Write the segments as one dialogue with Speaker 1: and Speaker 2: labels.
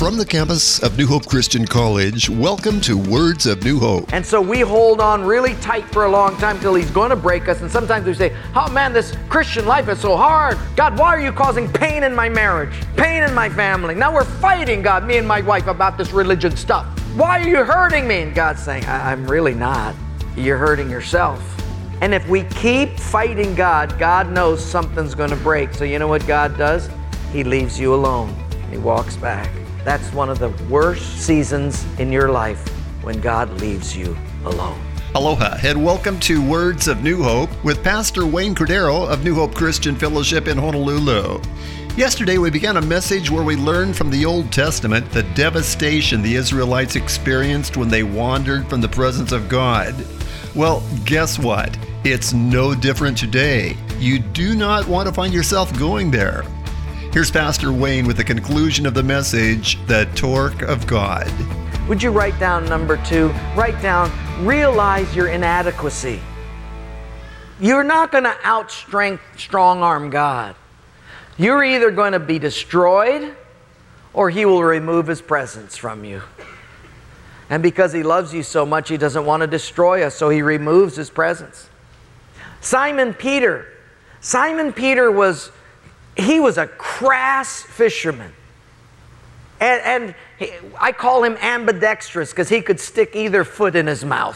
Speaker 1: From the campus of New Hope Christian College, welcome to Words of New Hope.
Speaker 2: And so we hold on really tight for a long time till He's going to break us. And sometimes we say, oh man, this Christian life is so hard. God, why are you causing pain in my marriage? Pain in my family? Now we're fighting, God, me and my wife, about this religion stuff. Why are you hurting me? And God's saying, I'm really not. You're hurting yourself. And if we keep fighting God, God knows something's going to break. So you know what God does? He leaves you alone. He walks back. That's one of the worst seasons in your life, when God leaves you alone.
Speaker 1: Aloha and welcome to Words of New Hope with Pastor Wayne Cordero of New Hope Christian Fellowship in Honolulu. Yesterday we began a message where we learned from the Old Testament the devastation the Israelites experienced when they wandered from the presence of God. Well, guess what? It's no different today. You do not want to find yourself going there. Here's Pastor Wayne with the conclusion of the message, The Torque of God.
Speaker 2: Would you write down number 2? Write down, realize your inadequacy. You're not going to strong-arm God. You're either going to be destroyed or He will remove His presence from you. And because He loves you so much, He doesn't want to destroy us, so He removes His presence. Simon Peter was a crass fisherman. And I call him ambidextrous because he could stick either foot in his mouth.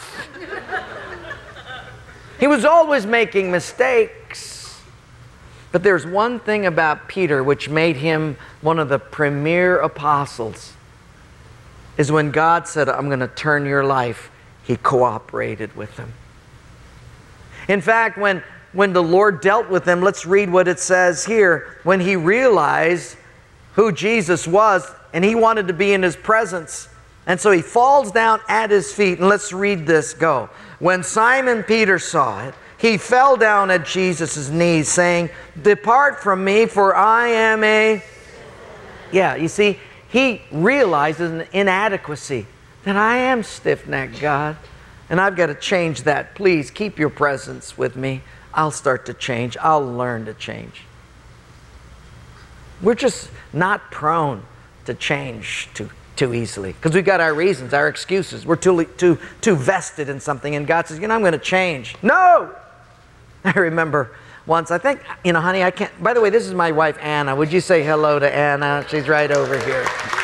Speaker 2: He was always making mistakes. But there's one thing about Peter which made him one of the premier apostles, is when God said, I'm going to turn your life, he cooperated with him. In fact, when the Lord dealt with him, let's read what it says here. When he realized who Jesus was and he wanted to be in His presence, and so he falls down at His feet. And let's read this, go. When Simon Peter saw it, he fell down at Jesus' knees, saying, depart from me, for I am a... Yeah, you see, he realizes an inadequacy, that I am stiff-necked, God, and I've got to change that. Please keep your presence with me. I'll start to change. I'll learn to change. We're just not prone to change too easily, because we've got our reasons, our excuses. We're too vested in something, and God says, I'm going to change. No! I remember once, I think, honey, I can't... By the way, this is my wife, Anna. Would you say hello to Anna? She's right over here.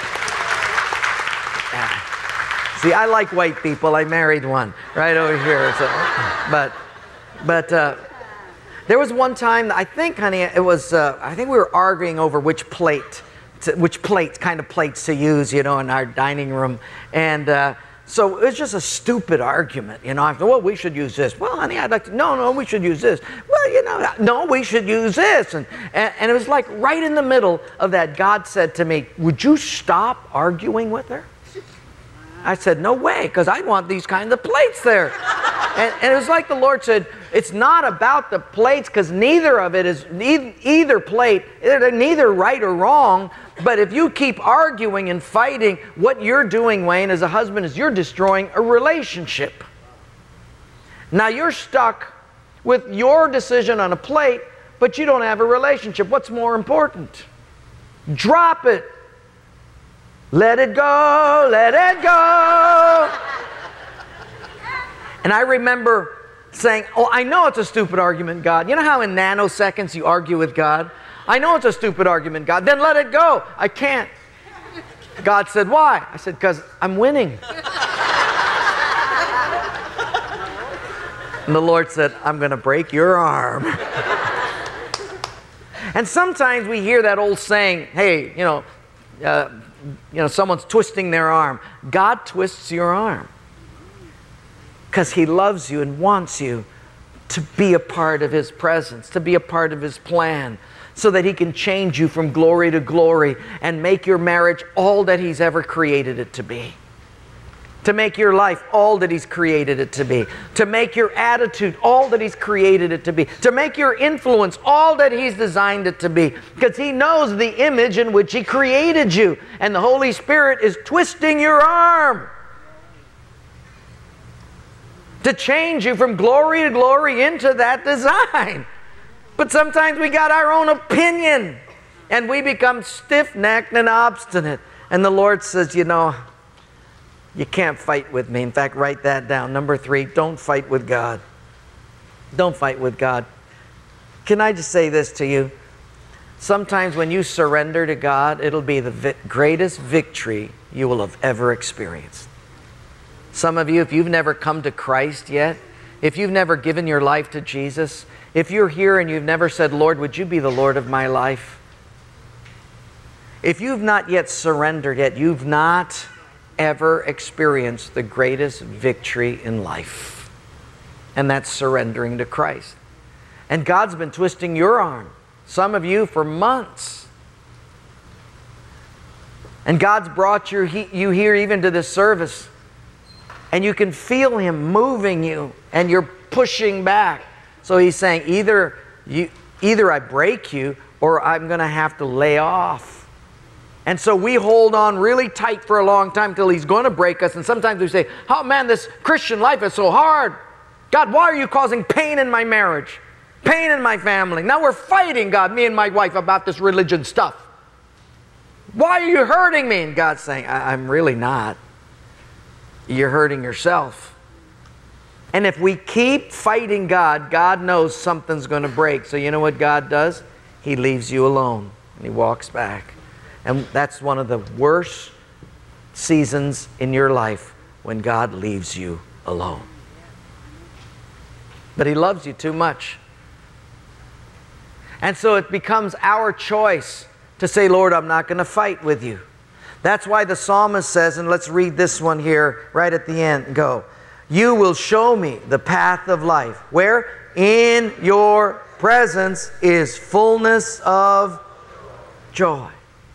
Speaker 2: See, I like white people. I married one right over here. So, but there was one time, I think, honey, it was, I think we were arguing over which kind of plates to use, in our dining room. And so it was just a stupid argument, I thought, well, we should use this. Well, honey, I'd like to, no, we should use this. Well, no, we should use this. And it was like right in the middle of that, God said to me, would you stop arguing with her? I said, no way, because I want these kinds of plates there. And it was like the Lord said, it's not about the plates, because neither of it is, either plate, they're neither right or wrong. But if you keep arguing and fighting, what you're doing, Wayne, as a husband, is you're destroying a relationship. Now you're stuck with your decision on a plate, but you don't have a relationship. What's more important? Drop it. Let it go, let it go. And I remember saying, I know it's a stupid argument, God. You know how in nanoseconds you argue with God? I know it's a stupid argument, God. Then let it go. I can't. God said, why? I said, because I'm winning. And the Lord said, I'm going to break your arm. And sometimes we hear that old saying, hey, someone's twisting their arm. God twists your arm because He loves you and wants you to be a part of His presence, to be a part of His plan, so that He can change you from glory to glory and make your marriage all that He's ever created it to be. To make your life all that He's created it to be. To make your attitude all that He's created it to be. To make your influence all that He's designed it to be. Because He knows the image in which He created you. And the Holy Spirit is twisting your arm to change you from glory to glory into that design. But sometimes we got our own opinion. And we become stiff-necked and obstinate. And the Lord says, you know, you can't fight with me. In fact, write that down. Number 3, don't fight with God. Don't fight with God. Can I just say this to you? Sometimes when you surrender to God, it'll be the greatest victory you will have ever experienced. Some of you, if you've never come to Christ yet, if you've never given your life to Jesus, if you're here and you've never said, Lord, would you be the Lord of my life? If you've not yet surrendered yet, you've not ever experienced the greatest victory in life. And that's surrendering to Christ. And God's been twisting your arm, some of you, for months. And God's brought you here even to this service. And you can feel Him moving you, and you're pushing back. So He's saying, either I break you, or I'm going to have to lay off. And so we hold on really tight for a long time till He's going to break us. And sometimes we say, oh man, this Christian life is so hard. God, why are you causing pain in my marriage? Pain in my family. Now we're fighting, God, me and my wife, about this religion stuff. Why are you hurting me? And God's saying, I'm really not. You're hurting yourself. And if we keep fighting God, God knows something's going to break. So you know what God does? He leaves you alone and He walks back. And that's one of the worst seasons in your life, when God leaves you alone. But He loves you too much. And so it becomes our choice to say, Lord, I'm not going to fight with you. That's why the psalmist says, and let's read this one here right at the end. Go. You will show me the path of life. Where? In your presence is fullness of joy.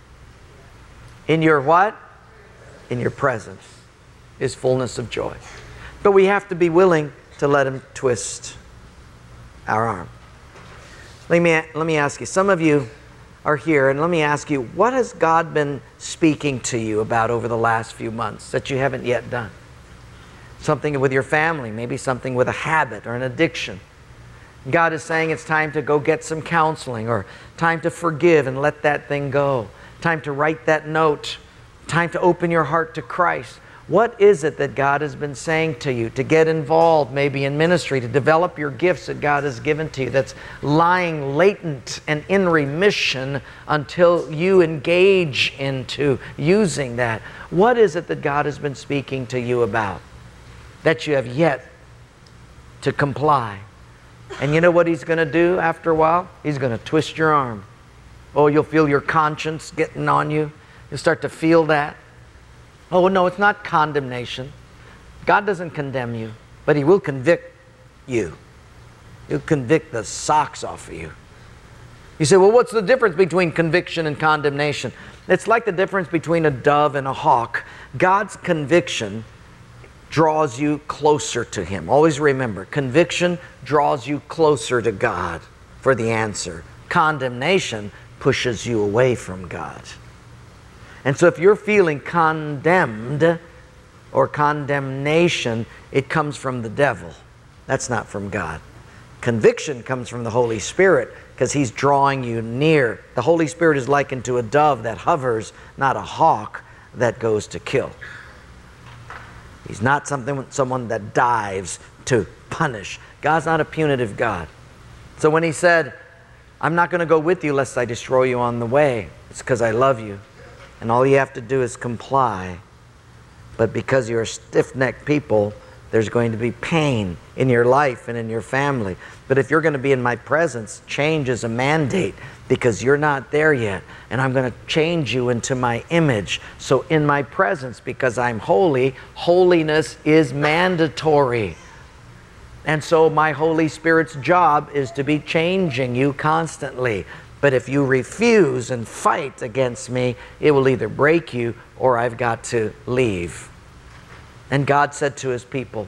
Speaker 2: In your what? In your presence is fullness of joy. But we have to be willing to let Him twist our arm. Let me ask you, some of you are here, and let me ask you, what has God been speaking to you about over the last few months that you haven't yet done? Something with your family, maybe something with a habit or an addiction. God is saying it's time to go get some counseling, or time to forgive and let that thing go. Time to write that note. Time to open your heart to Christ. What is it that God has been saying to you? To get involved maybe in ministry, to develop your gifts that God has given to you, that's lying latent and in remission until you engage into using that. What is it that God has been speaking to you about that you have yet to comply? And you know what He's going to do after a while? He's going to twist your arm. Oh, you'll feel your conscience getting on you. You'll start to feel that. Oh, no, it's not condemnation. God doesn't condemn you, but He will convict you. He'll convict the socks off of you. You say, well, what's the difference between conviction and condemnation? It's like the difference between a dove and a hawk. God's conviction draws you closer to Him. Always remember, conviction draws you closer to God for the answer. Condemnation pushes you away from God. And so if you're feeling condemned or condemnation, it comes from the devil. That's not from God. Conviction comes from the Holy Spirit, because He's drawing you near. The Holy Spirit is likened to a dove that hovers, not a hawk that goes to kill. He's not someone that dives to punish. God's not a punitive God. So when He said, I'm not going to go with you lest I destroy you on the way, it's because I love you. And all you have to do is comply. But because you're a stiff-necked people, there's going to be pain in your life and in your family. But if you're going to be in my presence, change is a mandate, because you're not there yet. And I'm going to change you into my image. So in my presence, because I'm holy, holiness is mandatory. And so my Holy Spirit's job is to be changing you constantly. But if you refuse and fight against me, it will either break you or I've got to leave. And God said to His people,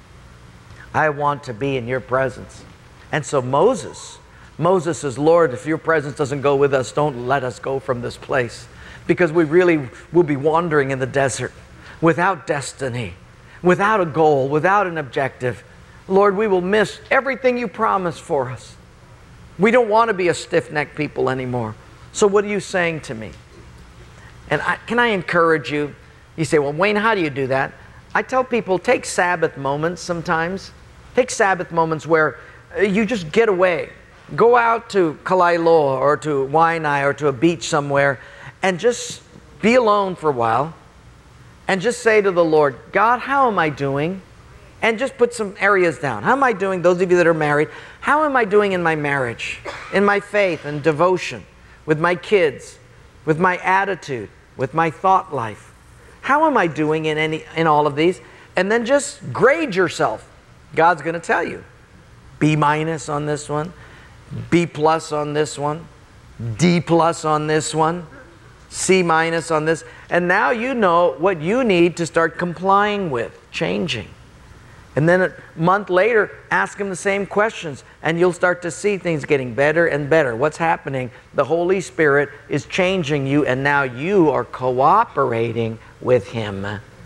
Speaker 2: I want to be in your presence. And so Moses says, Lord, if your presence doesn't go with us, don't let us go from this place. Because we really will be wandering in the desert without destiny, without a goal, without an objective. Lord, we will miss everything you promised for us. We don't want to be a stiff-necked people anymore. So what are you saying to me? And can I encourage you? You say, well, Wayne, how do you do that? I tell people, take Sabbath moments sometimes. Take Sabbath moments where you just get away. Go out to Kalailoa or to Waianae or to a beach somewhere and just be alone for a while and just say to the Lord, God, how am I doing? And just put some areas down. How am I doing? Those of you that are married, how am I doing in my marriage, in my faith and devotion, with my kids, with my attitude, with my thought life? How am I doing in all of these? And then just grade yourself. God's going to tell you. B- on this one, B+ on this one, D+ on this one, C- on this. And now you know what you need to start complying with, changing. And then a month later, ask Him the same questions, and you'll start to see things getting better and better. What's happening? The Holy Spirit is changing you, and now you are cooperating with Him.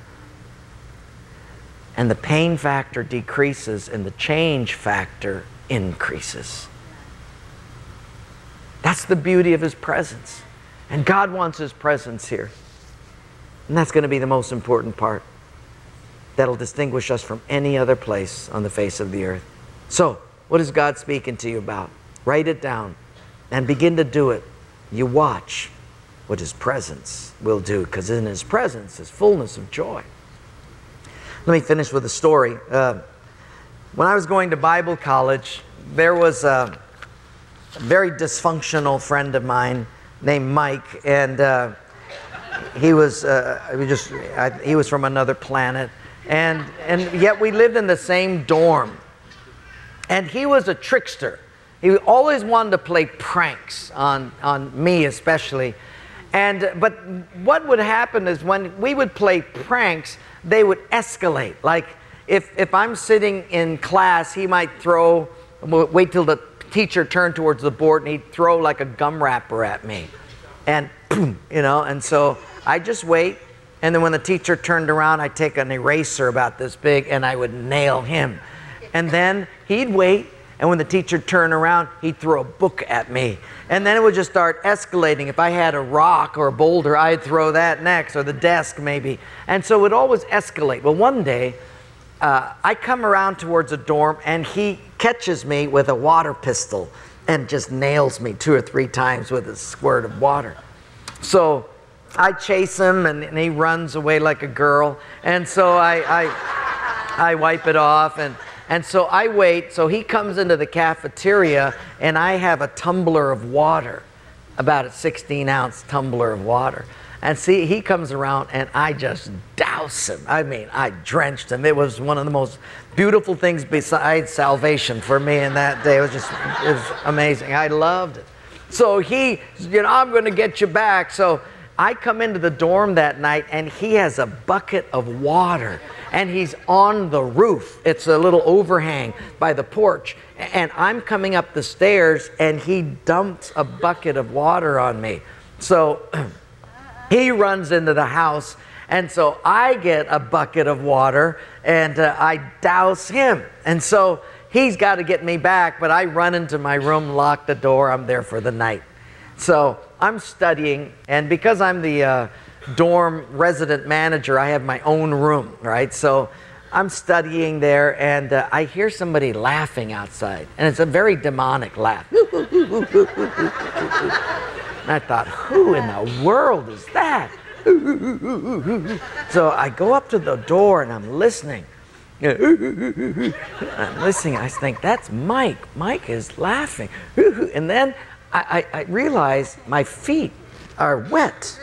Speaker 2: And the pain factor decreases, and the change factor increases. That's the beauty of His presence. And God wants His presence here. And that's going to be the most important part. That'll distinguish us from any other place on the face of the earth. So, what is God speaking to you about? Write it down and begin to do it. You watch what His presence will do, because in His presence is fullness of joy. Let me finish with a story. When I was going to Bible college, there was a very dysfunctional friend of mine named Mike, and he was from another planet. And yet we lived in the same dorm. And he was a trickster. He always wanted to play pranks on me especially. But what would happen is when we would play pranks, they would escalate. Like if I'm sitting in class, he might wait till the teacher turned towards the board and he'd throw like a gum wrapper at me. And boom, and so I just wait. And then when the teacher turned around, I'd take an eraser about this big and I would nail him. And then he'd wait, and when the teacher turned around, he'd throw a book at me. And then it would just start escalating. If I had a rock or a boulder, I'd throw that next, or the desk maybe. And so it would always escalate. Well, one day, I come around towards a dorm, and he catches me with a water pistol and just nails me 2 or 3 times with a squirt of water. So I chase him, and he runs away like a girl. And so I wipe it off, and so I wait. So he comes into the cafeteria, and I have a tumbler of water, about a 16-ounce tumbler of water. And see, he comes around, and I just douse him. I mean, I drenched him. It was one of the most beautiful things besides salvation for me in that day. It was amazing. I loved it. So he, I'm going to get you back. So I come into the dorm that night, and he has a bucket of water, and he's on the roof. It's a little overhang by the porch, and I'm coming up the stairs, and he dumps a bucket of water on me. So he runs into the house, and so I get a bucket of water, and I douse him. And so he's got to get me back, but I run into my room, lock the door, I'm there for the night. So I'm studying, and because I'm the dorm resident manager, I have my own room, right? So I'm studying there, and I hear somebody laughing outside, and it's a very demonic laugh. And I thought, who in the world is that? So I go up to the door, and I'm listening. I'm listening. I think, that's Mike. Mike is laughing. And then I realize my feet are wet.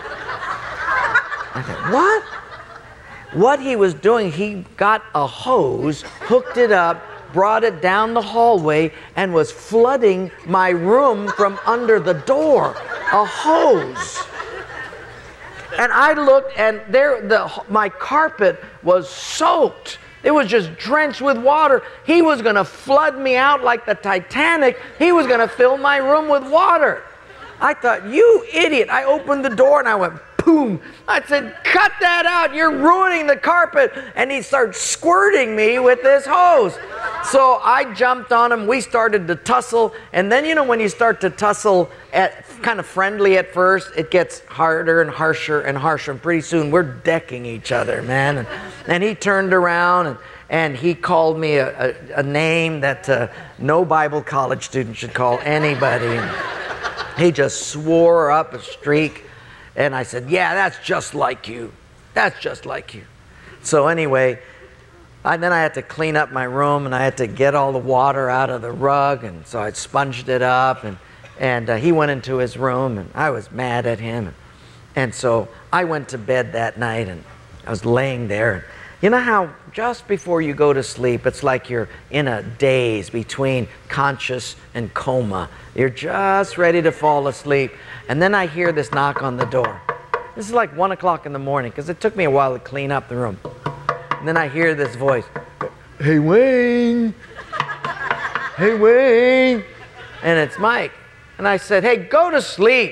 Speaker 2: I thought, what? What he was doing, he got a hose, hooked it up, brought it down the hallway, and was flooding my room from under the door. A hose. And I looked, and my carpet was soaked. It was just drenched with water. He was going to flood me out like the Titanic. He was going to fill my room with water. I thought, you idiot. I opened the door, and I went, boom. I said, cut that out. You're ruining the carpet. And he started squirting me with this hose. So I jumped on him. We started to tussle. And then, when you start to tussle kind of friendly at first. It gets harder and harsher and harsher. And pretty soon we're decking each other, man. And he turned around and he called me a name that no Bible college student should call anybody. And he just swore up a streak. And I said, yeah, that's just like you. That's just like you. So anyway, then I had to clean up my room, and I had to get all the water out of the rug, and so I sponged it up, and he went into his room, and I was mad at him. And so I went to bed that night, and I was laying there. And you know how just before you go to sleep, it's like you're in a daze between conscious and coma. You're just ready to fall asleep. And then I hear this knock on the door. This is like 1 o'clock in the morning, because it took me a while to clean up the room. And then I hear this voice, "Hey, Wayne. Hey, Wayne." And it's Mike. And I said, "Hey, go to sleep."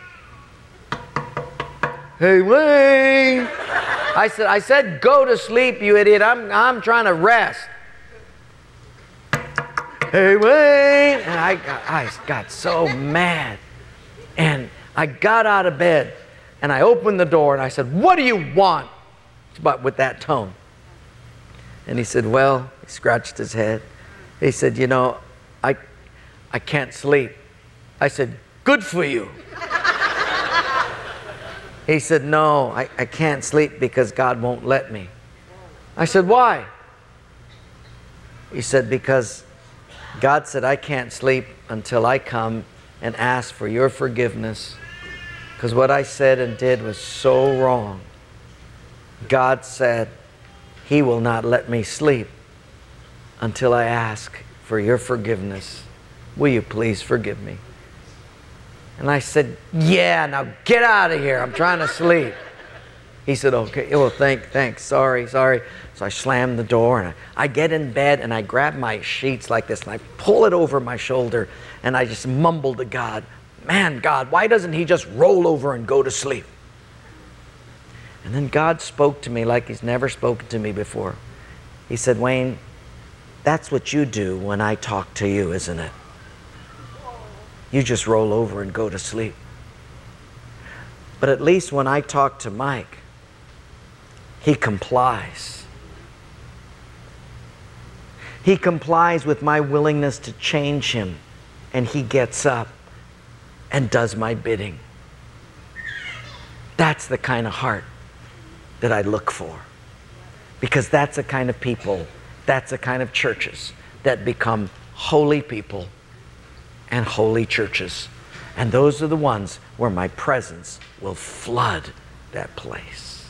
Speaker 2: "Hey, Wayne." I said, "Go to sleep, you idiot. I'm trying to rest." "Hey, Wayne." And I got so mad. And I got out of bed, and I opened the door, and I said, "What do you want?" But with that tone. And he said, "Well," he scratched his head. He said, "You know, I can't sleep." I said, "Good for you." He said, "No, I can't sleep because God won't let me." I said, "Why?" He said, "Because God said I can't sleep until I come and ask for your forgiveness, because what I said and did was so wrong. God said He will not let me sleep until I ask for your forgiveness. Will you please forgive me?" And I said, "Yeah, now get out of here. I'm trying to sleep." He said, "Okay, well, thanks, sorry. So I slammed the door, and I get in bed, and I grab my sheets like this, and I pull it over my shoulder, and I just mumble to God, "Man, God, why doesn't He just roll over and go to sleep?" And then God spoke to me like He's never spoken to me before. He said, "Wayne, that's what you do when I talk to you, isn't it? You just roll over and go to sleep. But at least when I talk to Mike, he complies. He complies with my willingness to change him, and he gets up and does my bidding." That's the kind of heart that I look for, because that's the kind of people, that's the kind of churches that become holy people and holy churches. And those are the ones where my presence will flood that place.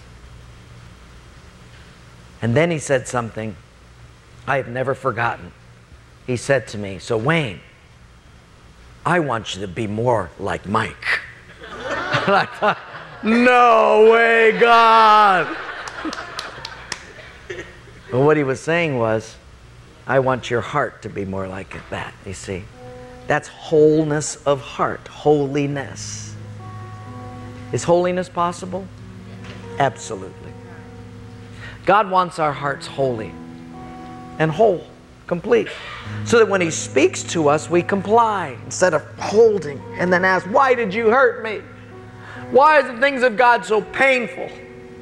Speaker 2: And then he said something I have never forgotten. He said to me, "So Wayne, I want you to be more like Mike." And I thought, "No way, God." But what he was saying was, I want your heart to be more like that, you see. That's wholeness of heart, holiness. Is holiness possible? Absolutely. God wants our hearts holy and whole, complete, so that when He speaks to us, we comply instead of holding and then ask, "Why did you hurt me? Why are the things of God so painful?"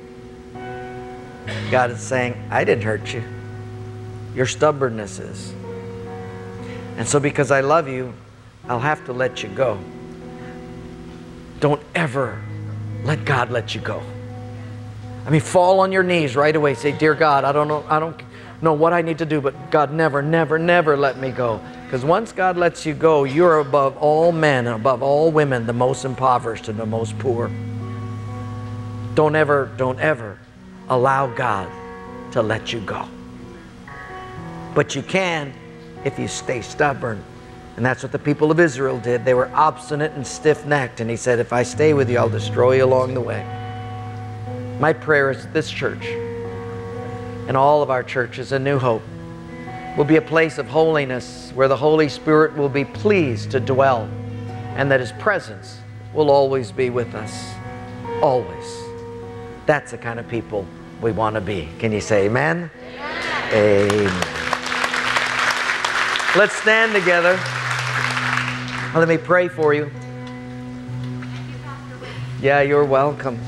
Speaker 2: God is saying, "I didn't hurt you. Your stubbornness is. And so because I love you, I'll have to let you go." Don't ever let God let you go. I mean, fall on your knees right away. Say, "Dear God, I don't know what I need to do, but God, never, never, never let me go." Because once God lets you go, you're above all men and above all women, the most impoverished and the most poor. Don't ever allow God to let you go. But you can if you stay stubborn. And that's what the people of Israel did. They were obstinate and stiff-necked. And He said, "If I stay with you, I'll destroy you along the way." My prayer is that this church and all of our churches in New Hope will be a place of holiness where the Holy Spirit will be pleased to dwell, and that His presence will always be with us. Always. That's the kind of people we want to be. Can you say amen? Amen. Amen. Let's stand together. Let me pray for you. Yeah, you're welcome.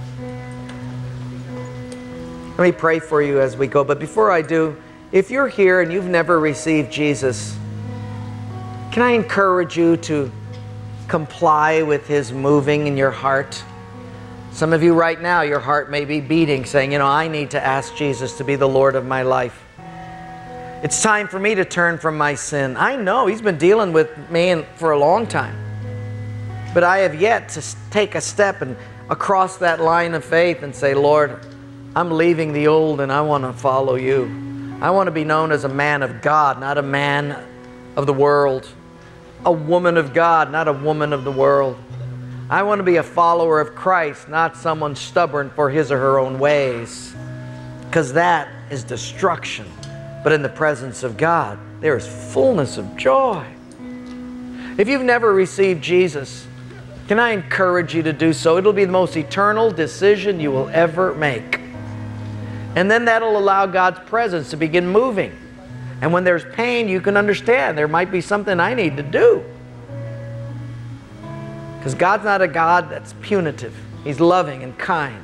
Speaker 2: Let me pray for you as we go. But before I do, if you're here and you've never received Jesus, can I encourage you to comply with His moving in your heart? Some of you right now, your heart may be beating, saying, I need to ask Jesus to be the Lord of my life. It's time for me to turn from my sin. I know He's been dealing with me for a long time. But I have yet to take a step and across that line of faith and say, Lord, I'm leaving the old and I want to follow You. I want to be known as a man of God, not a man of the world. A woman of God, not a woman of the world. I want to be a follower of Christ, not someone stubborn for his or her own ways. Because that is destruction. But in the presence of God, there is fullness of joy. If you've never received Jesus, can I encourage you to do so? It'll be the most eternal decision you will ever make. And then that'll allow God's presence to begin moving. And when there's pain, you can understand there might be something I need to do. Because God's not a God that's punitive. He's loving and kind.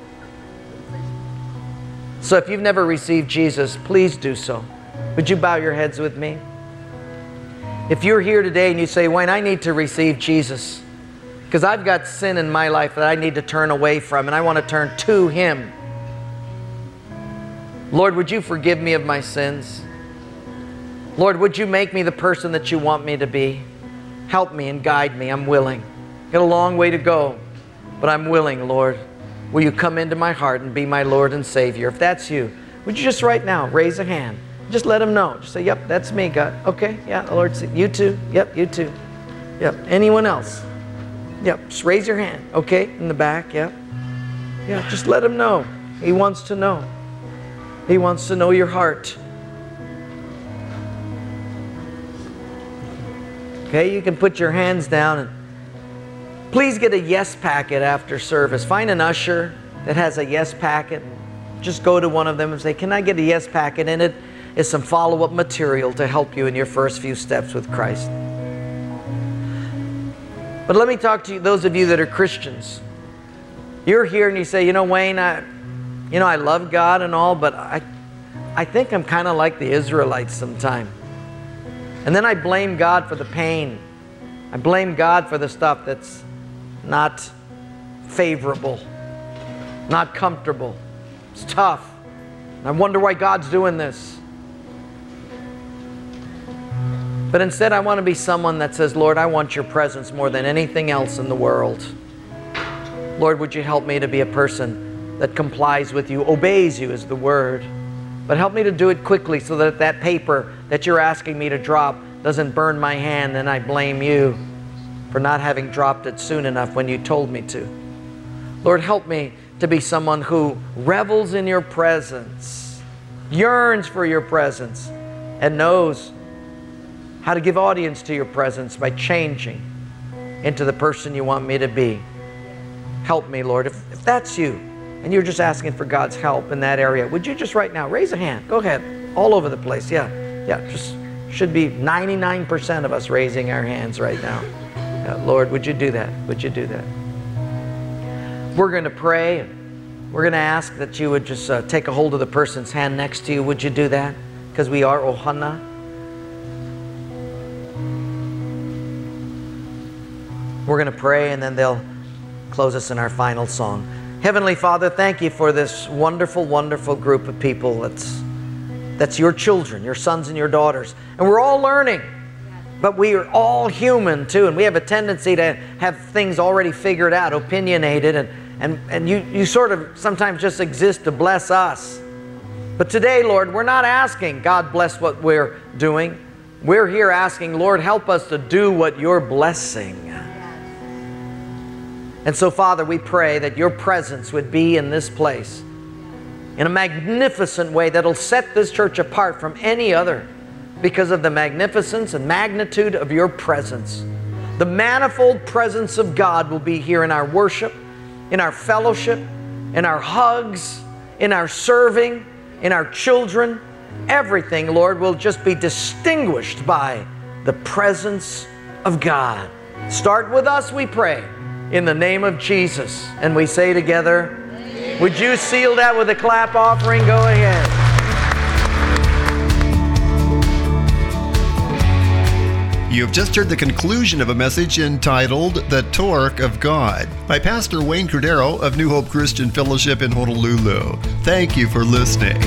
Speaker 2: So if you've never received Jesus, please do so. Would you bow your heads with me? If you're here today and you say, Wayne, I need to receive Jesus because I've got sin in my life that I need to turn away from and I want to turn to Him. Lord, would You forgive me of my sins? Lord, would You make me the person that You want me to be? Help me and guide me. I'm willing. Got a long way to go, but I'm willing, Lord. Will You come into my heart and be my Lord and Savior? If that's you, would you just right now raise a hand? Just let Him know. Just say, yep, that's me, God. Okay, yeah, Lord, you too. Yep, you too. Yep, anyone else? Yep, just raise your hand. Okay, in the back, yep. Yeah, just let Him know. He wants to know. He wants to know your heart. Okay, you can put your hands down and please get a yes packet after service. Find an usher that has a yes packet. Just go to one of them and say, can I get a yes packet? And it is some follow-up material to help you in your first few steps with Christ. But let me talk to you, those of you that are Christians. You're here and you say, Wayne, I love God and all, but I think I'm kind of like the Israelites sometimes. And then I blame God for the pain. I blame God for the stuff that's not favorable, not comfortable. It's tough. I wonder why God's doing this. But instead, I want to be someone that says, Lord, I want Your presence more than anything else in the world. Lord, would You help me to be a person that complies with You, obeys You is the word. But help me to do it quickly so that that paper that You're asking me to drop doesn't burn my hand and I blame You for not having dropped it soon enough when You told me to. Lord, help me to be someone who revels in Your presence, yearns for Your presence, and knows how to give audience to Your presence by changing into the person You want me to be. Help me, Lord. If that's you, and you're just asking for God's help in that area, would you just right now raise a hand? Go ahead. All over the place. Yeah. Just should be 99% of us raising our hands right now. Lord, would You do that? Would You do that? We're going to pray. And we're going to ask that you would just take a hold of the person's hand next to you. Would you do that? Because we are Ohana. We're going to pray and then they'll close us in our final song. Heavenly Father, thank You for this wonderful, wonderful group of people that's Your children, Your sons and Your daughters. And we're all learning, but we are all human too. And we have a tendency to have things already figured out, opinionated, and you sort of sometimes just exist to bless us. But today, Lord, we're not asking, God bless what we're doing. We're here asking, Lord, help us to do what You're blessing. And so, Father, we pray that Your presence would be in this place in a magnificent way that'll set this church apart from any other because of the magnificence and magnitude of Your presence. The manifold presence of God will be here in our worship, in our fellowship, in our hugs, in our serving, in our children. Everything, Lord, will just be distinguished by the presence of God. Start with us, we pray. in the name of Jesus. And we say together, would you seal that with a clap offering? Go ahead.
Speaker 1: You have just heard the conclusion of a message entitled The Torque of God by Pastor Wayne Cordeiro of New Hope Christian Fellowship in Honolulu. Thank you for listening.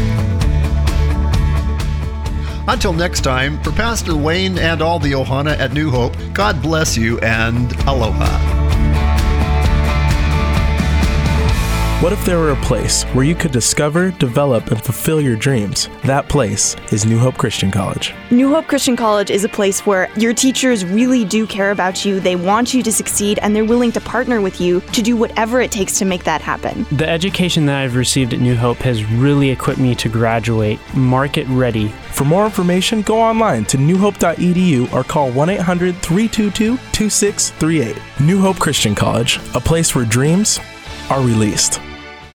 Speaker 1: Until next time, for Pastor Wayne and all the Ohana at New Hope, God bless you and aloha.
Speaker 3: What if there were a place where you could discover, develop, and fulfill your dreams? That place is New Hope Christian College.
Speaker 4: New Hope Christian College is a place where your teachers really do care about you, they want you to succeed, and they're willing to partner with you to do whatever it takes to make that happen.
Speaker 5: The education that I've received at New Hope has really equipped me to graduate market ready.
Speaker 3: For more information, go online to newhope.edu or call 1-800-322-2638. New Hope Christian College, a place where dreams are released.